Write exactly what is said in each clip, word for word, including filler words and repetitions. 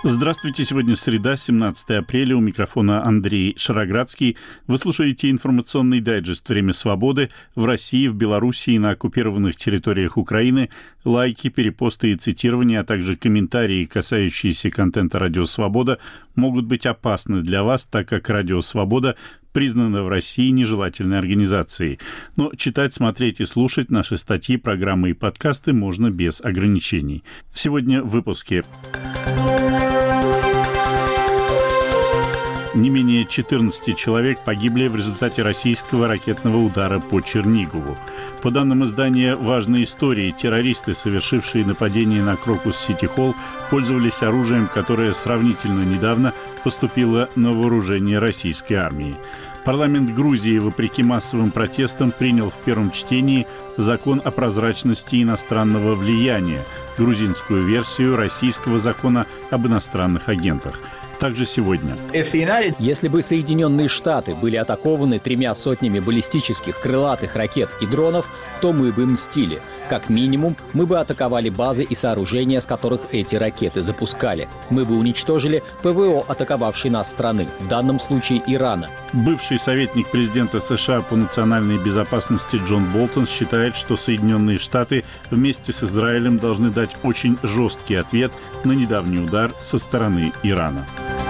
Здравствуйте, сегодня среда, семнадцатое апреля, у микрофона Андрей Шароградский. Вы слушаете информационный дайджест «Время свободы». В России, в Белоруссии и на оккупированных территориях Украины лайки, перепосты и цитирования, а также комментарии, касающиеся контента «Радио Свобода», могут быть опасны для вас, так как «Радио Свобода» признана в России нежелательной организацией. Но читать, смотреть и слушать наши статьи, программы и подкасты можно без ограничений. Сегодня в выпуске. Не менее четырнадцати человек погибли в результате российского ракетного удара по Чернигову. По данным издания «Важные истории», террористы, совершившие нападение на Крокус-Сити-Холл, пользовались оружием, которое сравнительно недавно поступило на вооружение российской армии. Парламент Грузии, вопреки массовым протестам, принял в первом чтении закон о прозрачности иностранного влияния, грузинскую версию российского закона об иностранных агентах. Также сегодня. Если бы Соединенные Штаты были атакованы тремя сотнями баллистических крылатых ракет и дронов, то мы бы мстили. Как минимум, мы бы атаковали базы и сооружения, с которых эти ракеты запускали. Мы бы уничтожили ПВО атаковавшей нас страны, в данном случае Ирана. Бывший советник президента США по национальной безопасности Джон Болтон считает, что Соединенные Штаты вместе с Израилем должны дать очень жесткий ответ на недавний удар со стороны Ирана.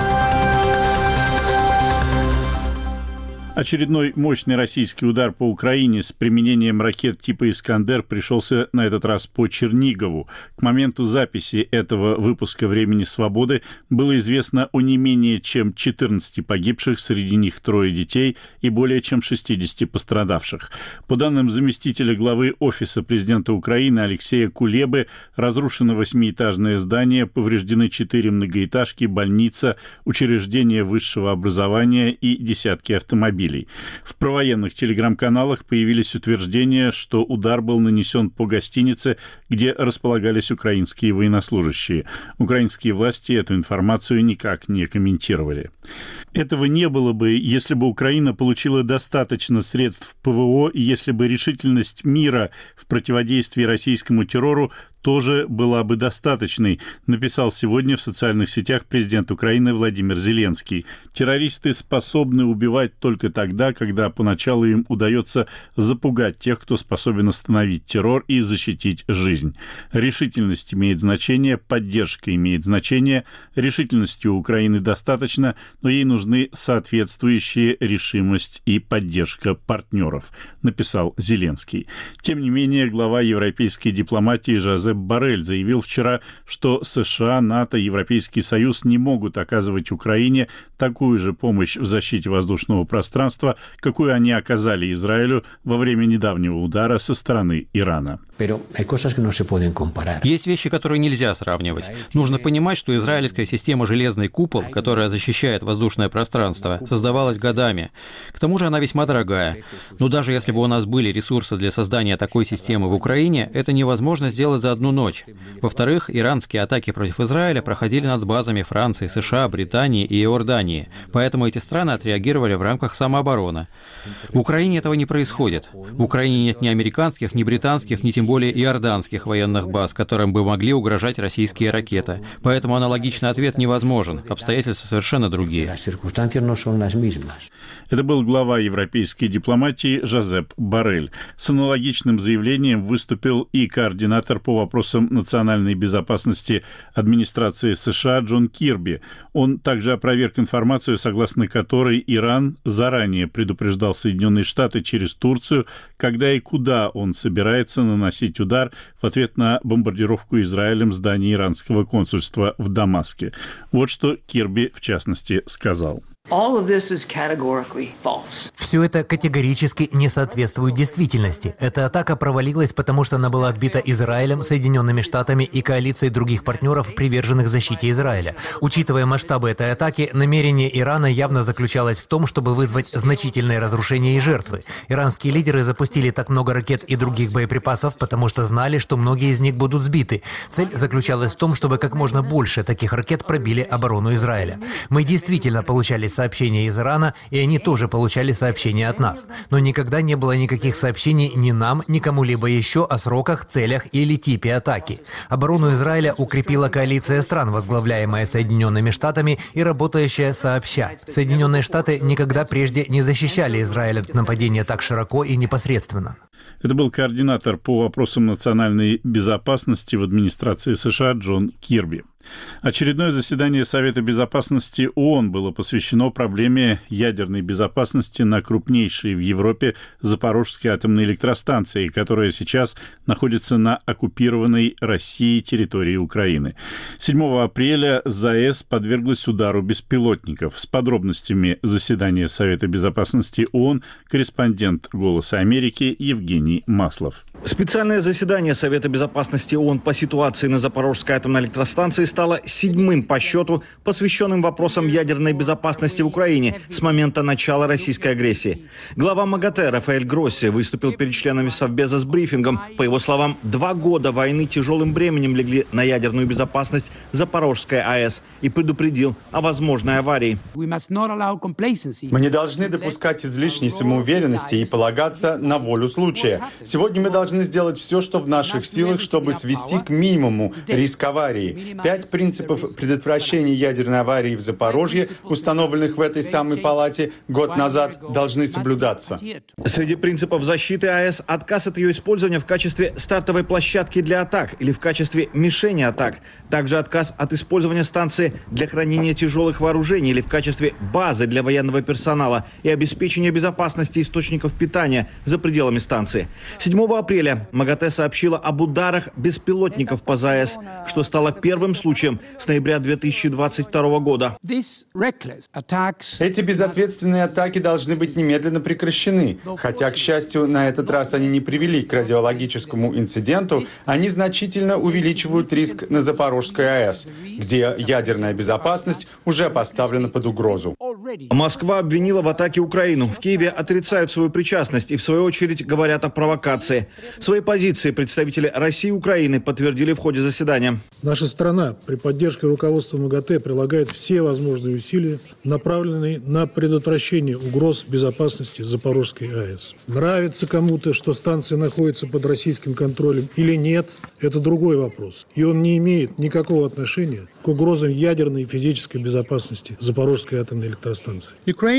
Очередной мощный российский удар по Украине с применением ракет типа «Искандер» пришелся на этот раз по Чернигову. К моменту записи этого выпуска «Времени свободы» было известно о не менее чем четырнадцати погибших, среди них трое детей и более чем шестидесяти пострадавших. По данным заместителя главы Офиса президента Украины Алексея Кулебы, разрушено восьмиэтажное здание, повреждены четыре многоэтажки, больница, учреждения высшего образования и десятки автомобилей. В провоенных телеграм-каналах появились утверждения, что удар был нанесен по гостинице, где располагались украинские военнослужащие. Украинские власти эту информацию никак не комментировали. Этого не было бы, если бы Украина получила достаточно средств ПВО и если бы решительность мира в противодействии российскому террору тоже была бы достаточной, написал сегодня в социальных сетях президент Украины Владимир Зеленский. Террористы способны убивать только тогда, когда поначалу им удается запугать тех, кто способен остановить террор и защитить жизнь. Решительность имеет значение, поддержка имеет значение. Решительности у Украины достаточно, но ей нужны соответствующие решимость и поддержка партнеров, написал Зеленский. Тем не менее, глава европейской дипломатии Жозеп Боррель заявил вчера, что США, НАТО, Европейский Союз не могут оказывать Украине такую же помощь в защите воздушного пространства, какую они оказали Израилю во время недавнего удара со стороны Ирана. Есть вещи, которые нельзя сравнивать. Нужно понимать, что израильская система «Железный купол», которая защищает воздушное пространство, создавалась годами. К тому же она весьма дорогая. Но даже если бы у нас были ресурсы для создания такой системы в Украине, это невозможно сделать за одну ночь. Во-вторых, иранские атаки против Израиля проходили над базами Франции, США, Британии и Иордании. Поэтому эти страны отреагировали в рамках самообороны. В Украине этого не происходит. В Украине нет ни американских, ни британских, ни тем более иорданских военных баз, которым бы могли угрожать российские ракеты. Поэтому аналогичный ответ невозможен. Обстоятельства совершенно другие. Это был глава европейской дипломатии Жозеп Боррель. С аналогичным заявлением выступил и координатор по вопросам национальной безопасности администрации США Джон Кирби. Он также опроверг информацию, согласно которой Иран заранее предупреждал Соединенные Штаты через Турцию, когда и куда он собирается наносить удар в ответ на бомбардировку Израилем здания иранского консульства в Дамаске. Вот что Кирби, в частности, сказал. Все это категорически не соответствует действительности. Эта атака провалилась, потому что она была отбита Израилем, Соединенными Штатами и коалицией других партнеров, приверженных защите Израиля. Учитывая масштабы этой атаки, намерение Ирана явно заключалось в том, чтобы вызвать значительное разрушение и жертвы. Иранские лидеры запустили так много ракет и других боеприпасов, потому что знали, что многие из них будут сбиты. Цель заключалась в том, чтобы как можно больше таких ракет пробили оборону Израиля. Мы действительно получали сообщения из Ирана, и они тоже получали сообщения от нас. Но никогда не было никаких сообщений ни нам, ни кому-либо еще о сроках, целях или типе атаки. Оборону Израиля укрепила коалиция стран, возглавляемая Соединенными Штатами и работающая сообща. Соединенные Штаты никогда прежде не защищали Израиль от нападения так широко и непосредственно. Это был координатор по вопросам национальной безопасности в администрации США Джон Кирби. Очередное заседание Совета Безопасности ООН было посвящено проблеме ядерной безопасности на крупнейшей в Европе Запорожской атомной электростанции, которая сейчас находится на оккупированной Россией территории Украины. седьмого апреля ЗАЭС подверглась удару беспилотников. С подробностями заседания Совета Безопасности ООН корреспондент «Голоса Америки» Евгений Маслов. Специальное заседание Совета Безопасности ООН по ситуации на Запорожской атомной электростанции стало седьмым по счету, посвященным вопросам ядерной безопасности в Украине с момента начала российской агрессии. Глава МАГАТЭ Рафаэль Гросси выступил перед членами Совбеза с брифингом. По его словам, два года войны тяжелым бременем легли на ядерную безопасность Запорожской АЭС и предупредил о возможной аварии. Мы не должны допускать излишней самоуверенности и полагаться на волю случая. Сегодня мы должны сделать все, что в наших силах, чтобы свести к минимуму риск аварии. Пять принципов предотвращения ядерной аварии в Запорожье, установленных в этой самой палате год назад, должны соблюдаться. Среди принципов защиты АЭС отказ от ее использования в качестве стартовой площадки для атак или в качестве мишени атак. Также отказ от использования станции для хранения тяжелых вооружений или в качестве базы для военного персонала и обеспечения безопасности источников питания за пределами станции. седьмого апреля МАГАТЭ сообщила об ударах беспилотников по ЗАЭС, что стало первым случаем с ноября две тысячи двадцать второго года. Эти безответственные атаки должны быть немедленно прекращены. Хотя, к счастью, на этот раз они не привели к радиологическому инциденту, они значительно увеличивают риск на Запорожской АЭС, где ядерная безопасность уже поставлена под угрозу. Москва обвинила в атаке Украину. В Киеве отрицают свою причастность и, в свою очередь, говорят о провокации. Свои позиции представители России и Украины подтвердили в ходе заседания. Наша страна при поддержке руководства МАГАТЭ прилагает все возможные усилия, направленные на предотвращение угроз безопасности Запорожской АЭС. Нравится кому-то, что станция находится под российским контролем или нет, это другой вопрос. И он не имеет никакого отношения к угрозам ядерной и физической безопасности Запорожской атомной электростанции.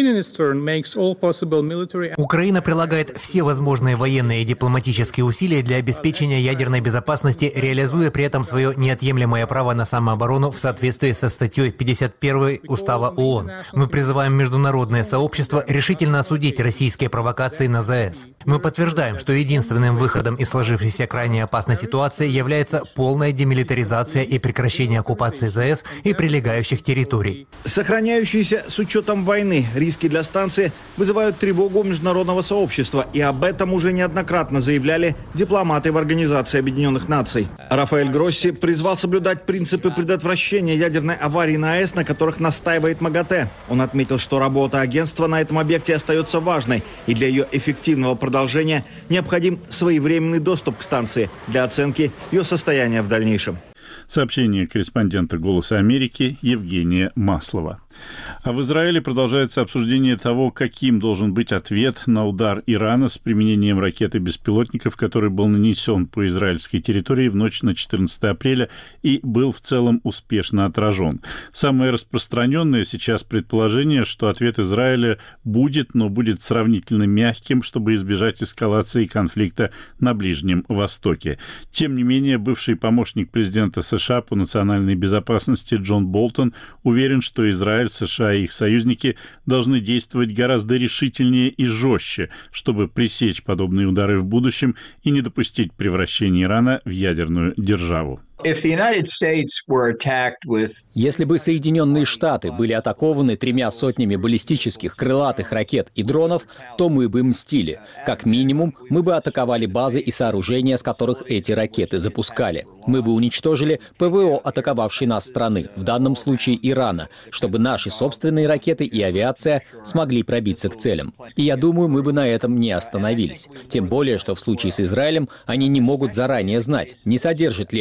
Украина прилагает все возможные военные и дипломатические усилия для обеспечения ядерной безопасности, реализуя при этом свое неотъемлемое право на самооборону в соответствии со статьей пятьдесят первой Устава ООН. Мы призываем международное сообщество решительно осудить российские провокации на ЗАЭС. Мы подтверждаем, что единственным выходом из сложившейся крайне опасной ситуации является полная демилитаризация и прекращение оккупации ЗАЭС и прилегающих территорий. Сохраняющиеся с учетом войны риски для станции вызывают тревогу международного сообщества, и об этом уже неоднократно заявляли дипломаты в Организации Объединенных Наций. Рафаэль Гросси призвал соблюдать принципы предотвращения ядерной аварии на АЭС, на которых настаивает МАГАТЭ. Он отметил, что работа агентства на этом объекте остается важной, и для ее эффективного продолжения необходим своевременный доступ к станции для оценки ее состояния в дальнейшем. Сообщение корреспондента «Голоса Америки» Евгения Маслова. А в Израиле продолжается обсуждение того, каким должен быть ответ на удар Ирана с применением ракет и беспилотников, который был нанесен по израильской территории в ночь на четырнадцатое апреля и был в целом успешно отражен. Самое распространенное сейчас предположение, что ответ Израиля будет, но будет сравнительно мягким, чтобы избежать эскалации конфликта на Ближнем Востоке. Тем не менее, бывший помощник президента США по национальной безопасности Джон Болтон уверен, что Израиль, США и их союзники должны действовать гораздо решительнее и жестче, чтобы пресечь подобные удары в будущем и не допустить превращения Ирана в ядерную державу. Если бы Соединенные Штаты были атакованы тремя сотнями баллистических крылатых ракет и дронов, то мы бы мстили. Как минимум, мы бы атаковали базы и сооружения, с которых эти ракеты запускали. Мы бы уничтожили ПВО атаковавшей нас страны, в данном случае Ирана, чтобы наши собственные ракеты и авиация смогли пробиться к целям. И я думаю, мы бы на этом не остановились. Тем более, что в случае с Израилем они не могут заранее знать, не содержит ли очередная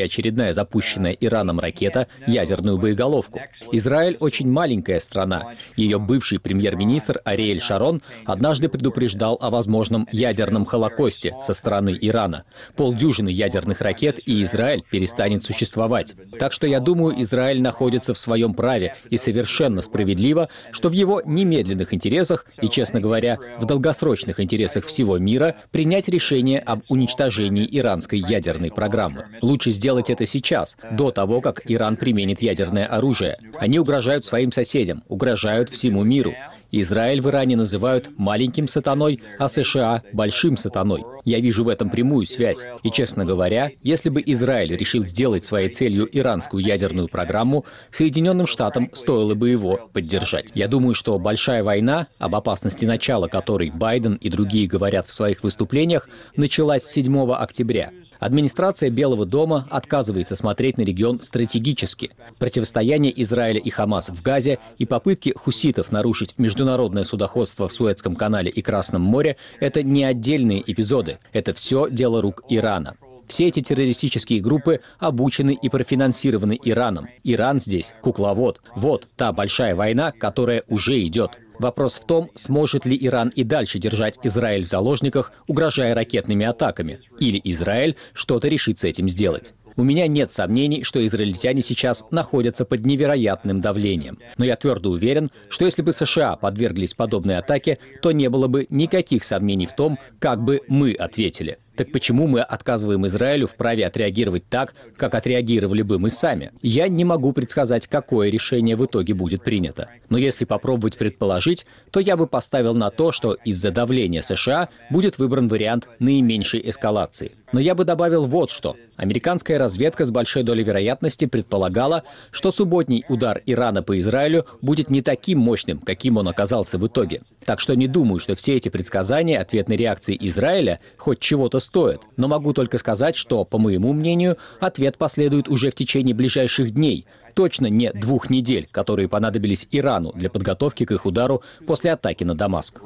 очередная запущенная Ираном ракета ядерную боеголовку. Израиль очень маленькая страна. Ее бывший премьер-министр Ариэль Шарон однажды предупреждал о возможном ядерном холокосте со стороны Ирана. Полдюжины ядерных ракет, и Израиль перестанет существовать. Так что я думаю, Израиль находится в своем праве, и совершенно справедливо, что в его немедленных интересах и, честно говоря, в долгосрочных интересах всего мира принять решение об уничтожении иранской ядерной программы. Лучше сделать это сейчас, до того, как Иран применит ядерное оружие. Они угрожают своим соседям, угрожают всему миру. Израиль в Иране называют маленьким сатаной, а США – большим сатаной. Я вижу в этом прямую связь. И, честно говоря, если бы Израиль решил сделать своей целью иранскую ядерную программу, Соединенным Штатам стоило бы его поддержать. Я думаю, что большая война, об опасности начала которой Байден и другие говорят в своих выступлениях, началась седьмого октября. Администрация Белого дома отказывается смотреть на регион стратегически. Противостояние Израиля и Хамас в Газе и попытки хуситов нарушить международное судоходство в Суэцком канале и Красном море – это не отдельные эпизоды. Это все дело рук Ирана. Все эти террористические группы обучены и профинансированы Ираном. Иран здесь – кукловод. Вот та большая война, которая уже идет. Вопрос в том, сможет ли Иран и дальше держать Израиль в заложниках, угрожая ракетными атаками. Или Израиль что-то решит с этим сделать. У меня нет сомнений, что израильтяне сейчас находятся под невероятным давлением. Но я твердо уверен, что если бы США подверглись подобной атаке, то не было бы никаких сомнений в том, как бы мы ответили. Так почему мы отказываем Израилю в праве отреагировать так, как отреагировали бы мы сами? Я не могу предсказать, какое решение в итоге будет принято. Но если попробовать предположить, то я бы поставил на то, что из-за давления США будет выбран вариант наименьшей эскалации. Но я бы добавил вот что. Американская разведка с большой долей вероятности предполагала, что субботний удар Ирана по Израилю будет не таким мощным, каким он оказался в итоге. Так что не думаю, что все эти предсказания ответной реакции Израиля хоть чего-то стоят. Но могу только сказать, что, по моему мнению, ответ последует уже в течение ближайших дней. Точно не двух недель, которые понадобились Ирану для подготовки к их удару после атаки на Дамаск.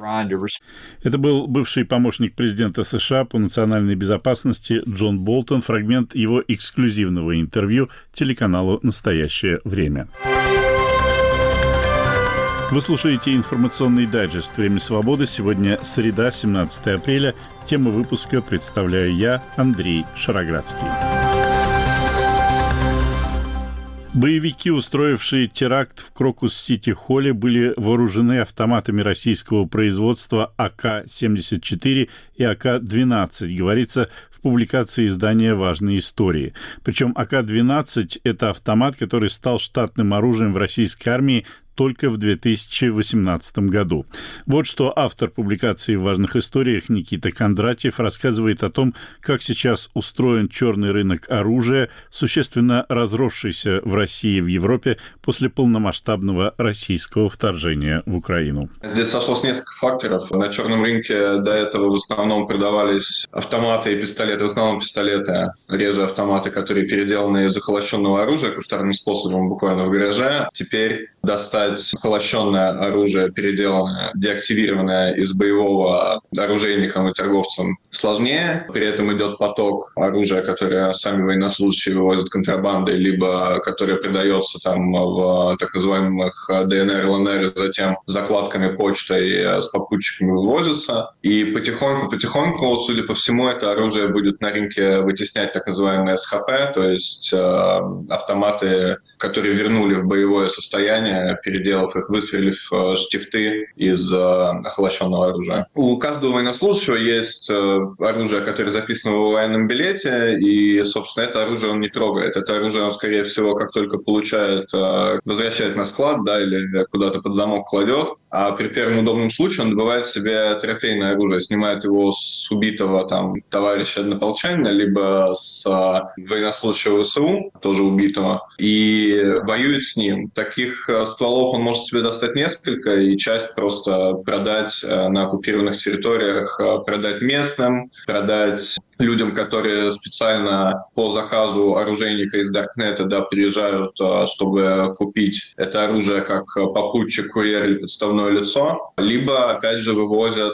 Это был бывший помощник президента США по национальной безопасности Джон Болтон, фрагмент его эксклюзивного интервью телеканалу «Настоящее время». Вы слушаете информационный дайджест «Время свободы». Сегодня среда, семнадцатое апреля. Тему выпуска представляю я, Андрей Шароградский. Боевики, устроившие теракт в Крокус-Сити-Холле, были вооружены автоматами российского производства А К семьдесят четыре и А К двенадцать, говорится в публикации издания «Важные истории». Причем А К двенадцать – это автомат, который стал штатным оружием в российской армии только в две тысячи восемнадцатом году. Вот что автор публикации в «Важных историях» Никита Кондратьев рассказывает о том, как сейчас устроен черный рынок оружия, существенно разросшийся в России и в Европе после полномасштабного российского вторжения в Украину. Здесь сошлось несколько факторов. На черном рынке до этого в основном продавались автоматы и пистолеты, в основном пистолеты, реже автоматы, которые переделаны из охолощенного оружия кустарным способом буквально в гараже. Теперь достать холощенное оружие, переделанное, деактивированное из боевого оружейникам и торговцам сложнее. При этом идет поток оружия, которое сами военнослужащие вывозят контрабандой, либо которое продается там в так называемых Д Н Р, Л Н Р, затем закладками почтой с попутчиками вывозится. И потихоньку-потихоньку, судя по всему, это оружие будет на рынке вытеснять так называемые С Х П, то есть э, автоматы, которые вернули в боевое состояние, переделав их, выстрелив штифты из э, охолощенного оружия. У каждого военнослужащего есть э, оружие, которое записано в военном билете, и, собственно, это оружие он не трогает. Это оружие он, скорее всего, как только получает, э, возвращает на склад, да, или куда-то под замок кладет, а при первом удобном случае он добывает себе трофейное оружие, снимает его с убитого там товарища однополчанина, либо с э, военнослужащего В С У, тоже убитого, и воюет с ним. Таких э, стволов он может себе достать несколько, и часть просто продать э, на оккупированных территориях, э, продать местным, продать людям, которые специально по заказу оружейника из Даркнета, да, приезжают, чтобы купить это оружие как попутчик, курьер или подставное лицо, либо, опять же, вывозят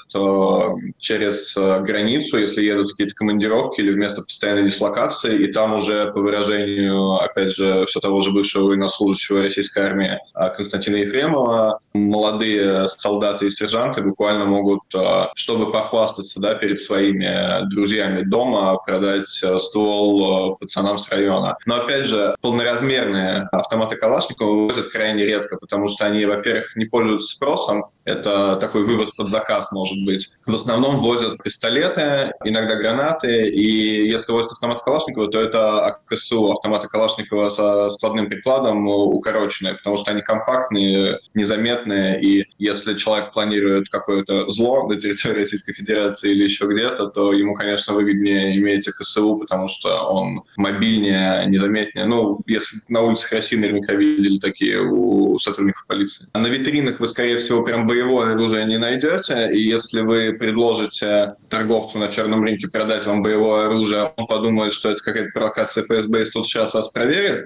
через границу, если едут в какие-то командировки или в место постоянной дислокации, и там уже по выражению, опять же, все того же бывшего военнослужащего российской армии Константина Ефремова, молодые солдаты и сержанты буквально могут, чтобы похвастаться, да, перед своими друзьями дома, продать ствол пацанам с района. Но, опять же, полноразмерные автоматы Калашникова вывозят крайне редко, потому что они, во-первых, не пользуются спросом, это такой вывоз под заказ может быть. В основном возят пистолеты, иногда гранаты, и если возят автоматы Калашникова, то это АКСУ, автоматы Калашникова со складным прикладом, укороченные, потому что они компактные, незаметные, и если человек планирует какое-то зло на территории Российской Федерации или еще где-то, то ему, конечно, выгоднее иметь АКСУ, потому что он мобильнее, незаметнее. Ну, если на улицах России наверняка видели такие у сотрудников полиции. На витринах вы, скорее всего, прям боевое оружие не найдете, и если вы предложите торговцу на черном рынке продать вам боевое оружие, он подумает, что это какая-то провокация эф эс бэ, и тут сейчас вас проверит,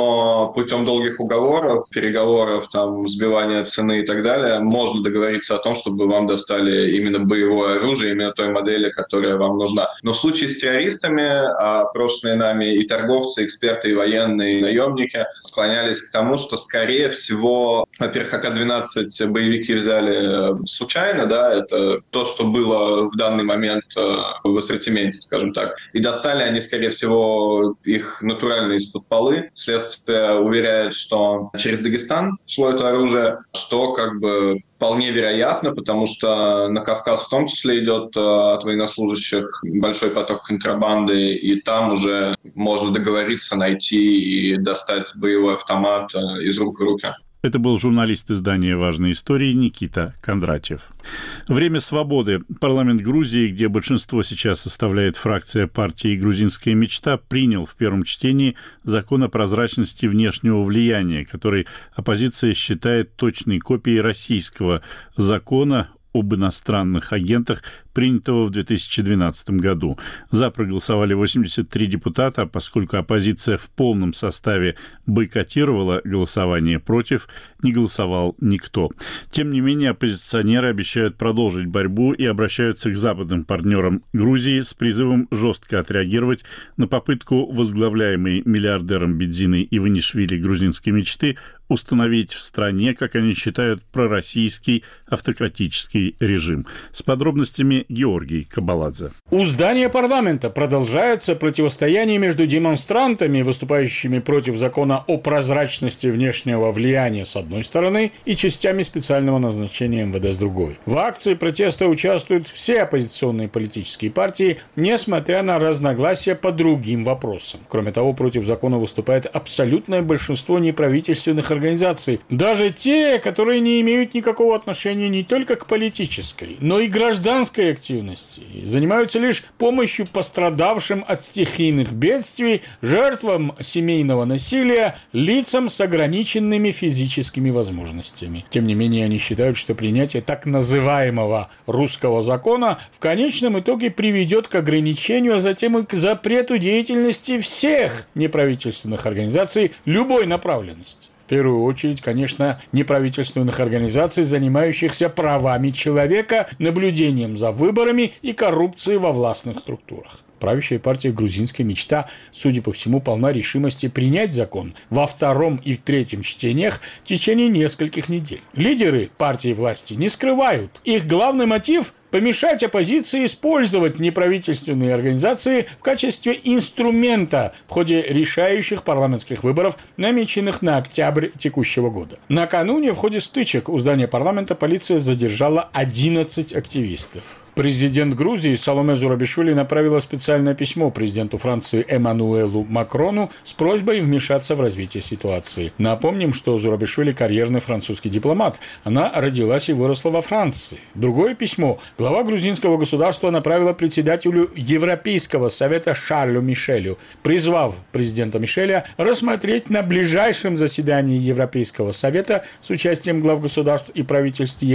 но путем долгих уговоров, переговоров, там, сбивания цены и так далее, можно договориться о том, чтобы вам достали именно боевое оружие, именно той модели, которая вам нужна. Но в случае с террористами, опрошенные нами и торговцы, эксперты, и военные, и наемники склонялись к тому, что, скорее всего, во-первых, а ка двенадцать боевики взяли случайно, да, это то, что было в данный момент в ассортименте, скажем так. И достали они, скорее всего, их натурально из-под полы. Следствие уверяет, что через Дагестан шло это оружие, что как бы вполне вероятно, потому что на Кавказ в том числе идет от военнослужащих большой поток контрабанды, и там уже можно договориться, найти и достать боевой автомат из рук в руки. Это был журналист издания «Важные истории» Никита Кондратьев. Время свободы. Парламент Грузии, где большинство сейчас составляет фракция партии «Грузинская мечта», принял в первом чтении закон о прозрачности внешнего влияния, который оппозиция считает точной копией российского закона об иностранных агентах, принятого в две тысячи двенадцатом году. За проголосовали восемьдесят три депутата, поскольку оппозиция в полном составе бойкотировала голосование, против не голосовал никто. Тем не менее, оппозиционеры обещают продолжить борьбу и обращаются к западным партнерам Грузии с призывом жестко отреагировать на попытку возглавляемой миллиардером Бедзиной Иванишвили грузинской мечты установить в стране, как они считают, пророссийский автократический режим. С подробностями Георгий Кабаладзе. У здания парламента продолжается противостояние между демонстрантами, выступающими против закона о прозрачности внешнего влияния с одной стороны и частями специального назначения эм вэ дэ с другой. В акции протеста участвуют все оппозиционные политические партии, несмотря на разногласия по другим вопросам. Кроме того, против закона выступает абсолютное большинство неправительственных организаций, даже те, которые не имеют никакого отношения не только к политической, но и гражданской активности, занимаются лишь помощью пострадавшим от стихийных бедствий, жертвам семейного насилия, лицам с ограниченными физическими возможностями. Тем не менее, они считают, что принятие так называемого русского закона в конечном итоге приведет к ограничению, а затем и к запрету деятельности всех неправительственных организаций любой направленности. В первую очередь, конечно, неправительственных организаций, занимающихся правами человека, наблюдением за выборами и коррупцией во властных структурах. Правящая партия «Грузинская мечта», судя по всему, полна решимости принять закон во втором и в третьем чтениях в течение нескольких недель. Лидеры партии власти не скрывают. Их главный мотив – помешать оппозиции использовать неправительственные организации в качестве инструмента в ходе решающих парламентских выборов, намеченных на октябрь текущего года. Накануне в ходе стычек у здания парламента полиция задержала одиннадцать активистов. Президент Грузии Саломе Зурабишвили направила специальное письмо президенту Франции Эммануэлу Макрону с просьбой вмешаться в развитие ситуации. Напомним, что Зурабишвили – карьерный французский дипломат. Она родилась и выросла во Франции. Другое письмо глава грузинского государства направила председателю Европейского совета Шарлю Мишелю, призвав президента Мишеля рассмотреть на ближайшем заседании Европейского совета с участием глав государств и правительств е эс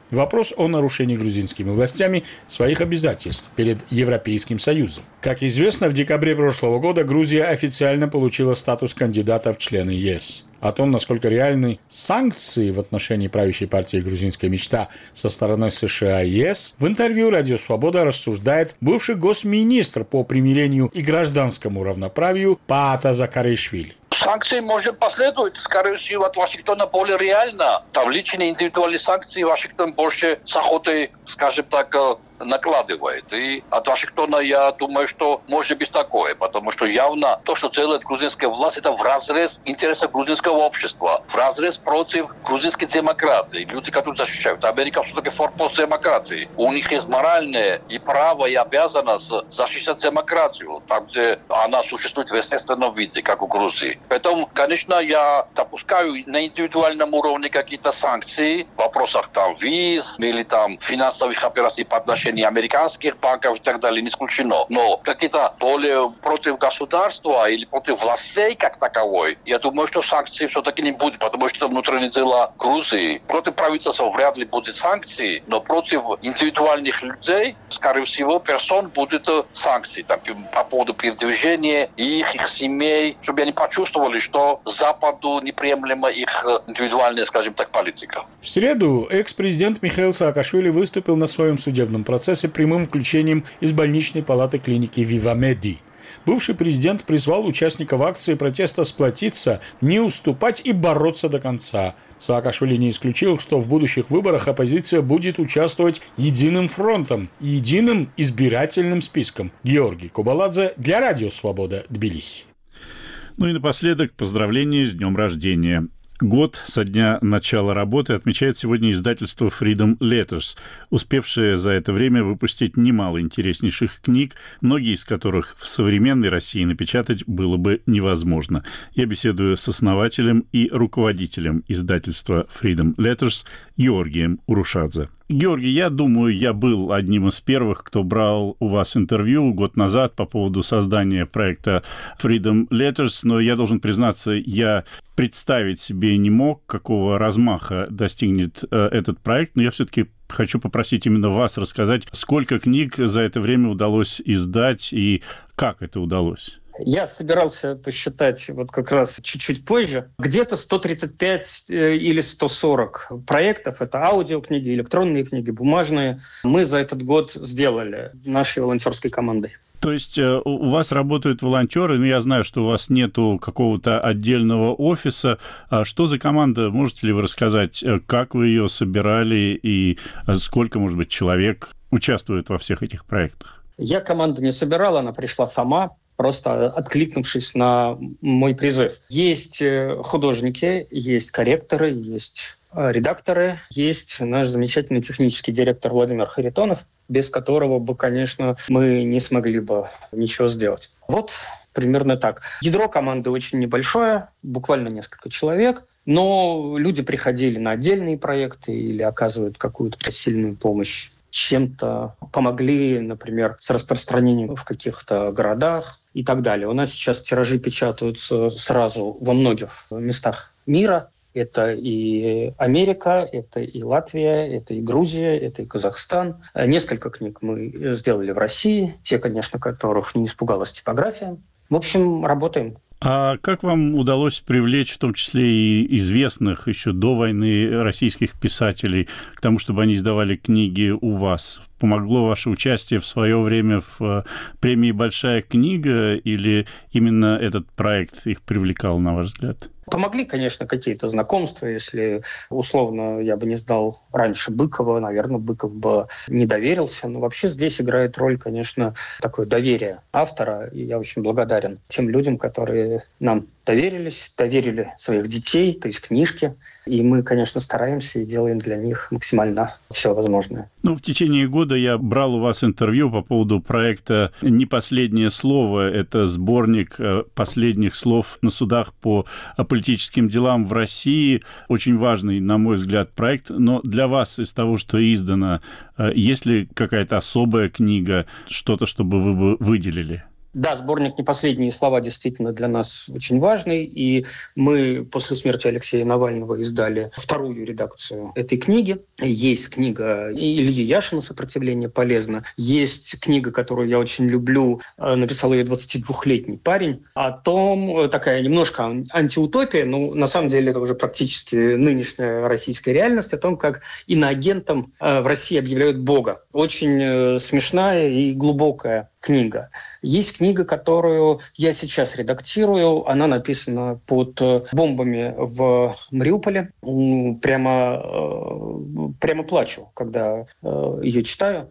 Вопрос о нарушении грузинскими властями своих обязательств перед Европейским Союзом. Как известно, в декабре прошлого года Грузия официально получила статус кандидата в члены ЕС. О том, насколько реальны санкции в отношении правящей партии «Грузинская мечта» со стороны США и ЕС, в интервью «Радио Свобода» рассуждает бывший госминистр по примирению и гражданскому равноправию Паата Закаришвили. Санкции, может, последуют, скорее всего, от Вашингтона более реально. Там личные индивидуальные санкции Вашингтон больше с охотой, скажем так, накладывает. И от Вашингтона, я думаю, что может быть такое, потому что явно то, что делает грузинская власть, это вразрез интересов грузинского общества, вразрез против грузинской демократии. Люди, которые защищают. Америка все-таки форпост демократии. У них есть моральное и право, и обязанность защищать демократию, там, где она существует в естественном виде, как у Грузии. Поэтому, конечно, я допускаю на индивидуальном уровне какие-то санкции в вопросах там виз или там финансовых операций по отношению американских банков и так далее, не исключено. Но какие-то более против государства или против властей как таковой, я думаю, что санкций все-таки не будет, потому что это внутренние дела Грузии. Против правительства вряд ли будет санкции, но против индивидуальных людей, скорее всего, персон будет санкции там, по поводу передвижения их, их семей, чтобы они почувствовали, что Западу неприемлема их индивидуальная, скажем так, политика. В среду экс-президент Михаил Саакашвили выступил на своем судебном процессе прямым включением из больничной палаты клиники Вивамеди. Бывший президент призвал участников акции протеста сплотиться, не уступать и бороться до конца. Саакашвили не исключил, что в будущих выборах оппозиция будет участвовать единым фронтом, единым избирательным списком. Георгий Кубаладзе для Радио Свобода, Тбилиси. Ну и напоследок поздравления с днем рождения. Год со дня начала работы отмечает сегодня издательство Freedom Letters, успевшее за это время выпустить немало интереснейших книг, многие из которых в современной России напечатать было бы невозможно. Я беседую с основателем и руководителем издательства Freedom Letters Георгием Урушадзе. Георгий, я думаю, я был одним из первых, кто брал у вас интервью год назад по поводу создания проекта Freedom Letters, но я должен признаться, я представить себе не мог, какого размаха достигнет э, этот проект, но я все-таки хочу попросить именно вас рассказать, сколько книг за это время удалось издать и как это удалось. Я собирался посчитать вот как раз чуть-чуть позже. Где-то сто тридцать пять или сто сорок проектов. Это аудиокниги, электронные книги, бумажные. Мы за этот год сделали нашей волонтерской командой. То есть у вас работают волонтеры, но я знаю, что у вас нету какого-то отдельного офиса. А что за команда? Можете ли вы рассказать, как вы ее собирали и сколько, может быть, человек участвует во всех этих проектах? Я команду не собирал, она пришла сама, просто откликнувшись на мой призыв. Есть художники, есть корректоры, есть редакторы, есть наш замечательный технический директор Владимир Харитонов, без которого бы, конечно, мы не смогли бы ничего сделать. Вот примерно так. Ядро команды очень небольшое, буквально несколько человек, но люди приходили на отдельные проекты или оказывают какую-то посильную помощь. Чем-то помогли, например, с распространением в каких-то городах и так далее. У нас сейчас тиражи печатаются сразу во многих местах мира. Это и Америка, это и Латвия, это и Грузия, это и Казахстан. Несколько книг мы сделали в России, те, конечно, которых не испугалась типография. В общем, работаем. А как вам удалось привлечь, в том числе и известных еще до войны российских писателей, к тому, чтобы они издавали книги у вас? Помогло ваше участие в свое время в премии «Большая книга» или именно этот проект их привлекал, на ваш взгляд? Помогли, конечно, какие-то знакомства. Если, условно, я бы не знал раньше Быкова, наверное, Быков бы не доверился. Но вообще здесь играет роль, конечно, такое доверие автора. И я очень благодарен тем людям, которые нам доверились, доверили своих детей, то есть книжки. И мы, конечно, стараемся и делаем для них максимально все возможное. Ну, в течение года я брал у вас интервью по поводу проекта «Не последнее слово». Это сборник последних слов на судах по политическим делам в России. Очень важный, на мой взгляд, проект. Но для вас из того, что издано, есть ли какая-то особая книга, что-то, чтобы вы бы выделили? Да, сборник «Не последние слова» действительно для нас очень важный, и мы после смерти Алексея Навального издали вторую редакцию этой книги. Есть книга Ильи Яшина «Сопротивление полезно», есть книга, которую я очень люблю, написал ее двадцатидвухлетний парень, о том, такая немножко антиутопия, но на самом деле это уже практически нынешняя российская реальность, о том, как иноагентам в России объявляют Бога. Очень смешная и глубокая книга. Есть книга, которую я сейчас редактирую. Она написана под бомбами в Мариуполе. Прямо, прямо плачу, когда ее читаю.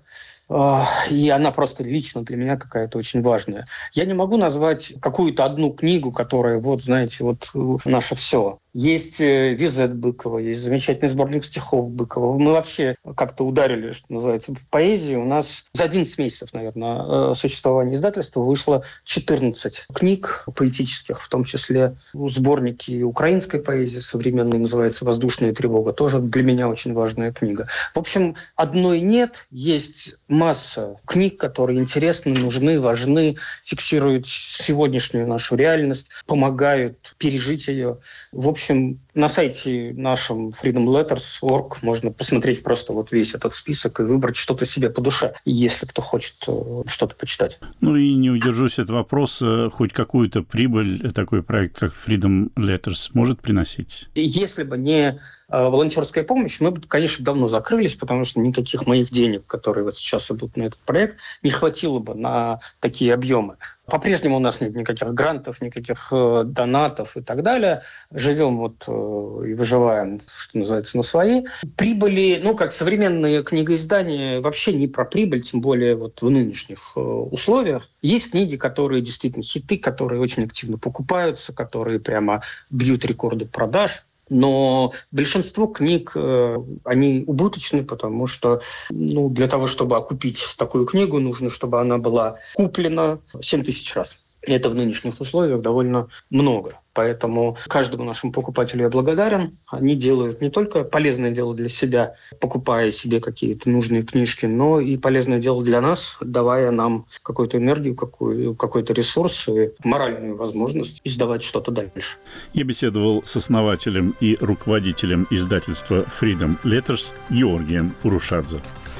И она просто лично для меня какая-то очень важная. Я не могу назвать какую-то одну книгу, которая, вот, знаете, вот наше все. Есть Визет Быкова, есть замечательный сборник стихов Быкова. Мы вообще как-то ударили, что называется, в поэзии. У нас за одиннадцать месяцев, наверное, существования издательства вышло четырнадцать книг поэтических, в том числе сборники украинской поэзии современной, называется «Воздушная тревога». Тоже для меня очень важная книга. В общем, одной нет. Есть масса книг, которые интересны, нужны, важны, фиксируют сегодняшнюю нашу реальность, помогают пережить ее. В общем, на сайте нашем freedom letters точка org можно посмотреть просто вот весь этот список и выбрать что-то себе по душе, если кто хочет что-то почитать. Ну и не удержусь от вопроса, хоть какую-то прибыль такой проект, как Freedom Letters, может приносить? Если бы не волонтерская помощь, мы бы, конечно, давно закрылись, потому что никаких моих денег, которые вот сейчас идут на этот проект, не хватило бы на такие объемы. По-прежнему у нас нет никаких грантов, никаких э, донатов и так далее. Живем вот э, и выживаем, что называется, на свои. Прибыли, ну, как современные книгоиздания, вообще не про прибыль, тем более вот в нынешних э, условиях. Есть книги, которые действительно хиты, которые очень активно покупаются, которые прямо бьют рекорды продаж. Но большинство книг, э, они убыточны, потому что ну, для того, чтобы окупить такую книгу, нужно, чтобы она была куплена семь тысяч раз. И это в нынешних условиях довольно много. Поэтому каждому нашему покупателю я благодарен. Они делают не только полезное дело для себя, покупая себе какие-то нужные книжки, но и полезное дело для нас, давая нам какую-то энергию, какую, какой-то ресурс и моральную возможность издавать что-то дальше. Я беседовал с основателем и руководителем издательства Freedom Letters Георгием Урушадзе.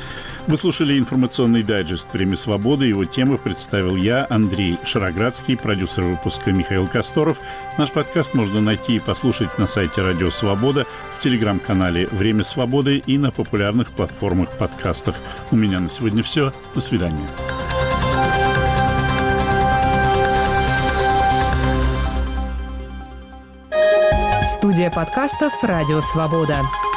Вы слушали информационный дайджест «Время свободы». Его темы представил я, Андрей Шароградский, продюсер выпуска Михаил Косторов. Наш подкаст можно найти и послушать на сайте «Радио Свобода», в телеграм-канале «Время свободы» и на популярных платформах подкастов. У меня на сегодня все. До свидания. Студия подкастов «Радио Свобода».